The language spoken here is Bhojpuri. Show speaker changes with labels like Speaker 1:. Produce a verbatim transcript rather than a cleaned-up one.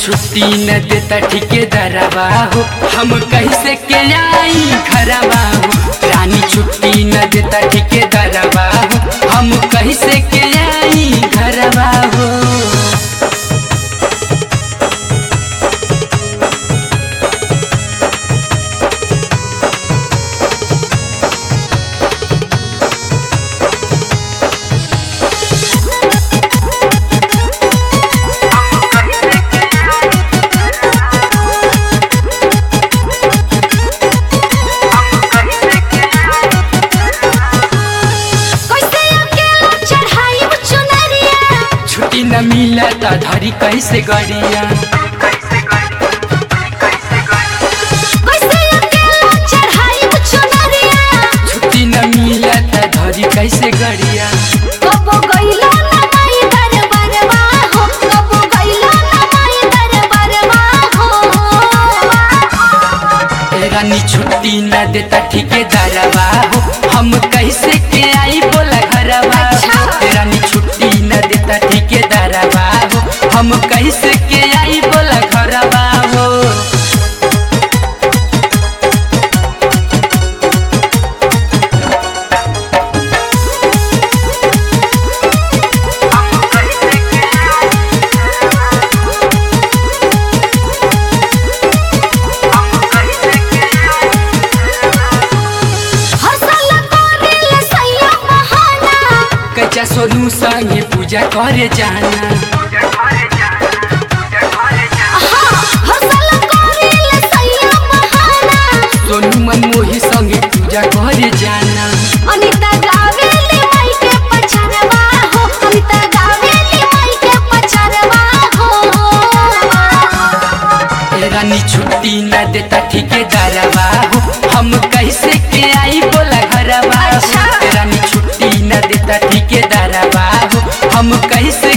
Speaker 1: छुट्टी न देता ठेकेदारवा हो, हम कैसे के आई घरवा हो। रानी छुट्टी न देता ठेकेदारवा हो, हम कैसे के आई घरवा हो। छुट्टी न मिला त धरी कैसे गरिया, छुट्टी न मिला त धरी कैसे गरिया।
Speaker 2: कबो गइलो ना माई दरबारवा हो, कबो गइलो ना माई दरबारवा हो।
Speaker 1: ए रानी छुट्टी न देता ठेकेदारवा हो, हम कैसे के आई बोला घरवा। ए रानी छुट्टी न देता ठेकेदारवा हो, हम कैसे के आई बोला घरवा हो। कच्चा सोनू संगे पूजा करे जाना, सोनू मनमोही संगे पूजा करे जाना।
Speaker 2: अनिता गावेली माई के पछरवा हो, अनिता गावेली माई के पछरवा हो।
Speaker 1: ए रानी छुट्टी न देता ठेकेदारवा हो, हम कैसे के आई बोला घरवा। ए रानी छुट्टी न देता ठेकेदारवा हो, हम कैसे